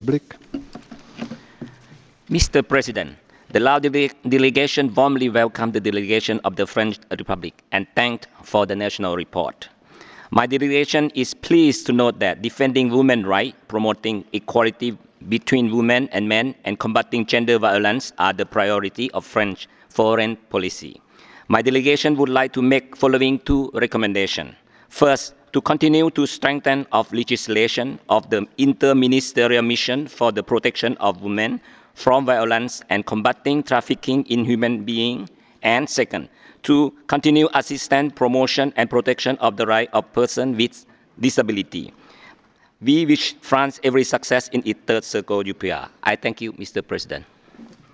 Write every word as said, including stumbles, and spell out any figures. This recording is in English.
Republic. Mister President, the Lao dele delegation warmly welcomed the delegation of the French Republic and thanked for the national report. My delegation is pleased to note that defending women's rights, promoting equality between women and men, and combating gender violence are the priority of French foreign policy. My delegation would like to make following two recommendations. First, to continue to strengthen of legislation of the Inter-Ministerial Mission for the Protection of Women from Violence and Combating Trafficking in Human Beings, and second, to continue assistance, promotion, and protection of the rights of persons with disability. We wish France every success in its third circle U P R. I thank you, Mister President.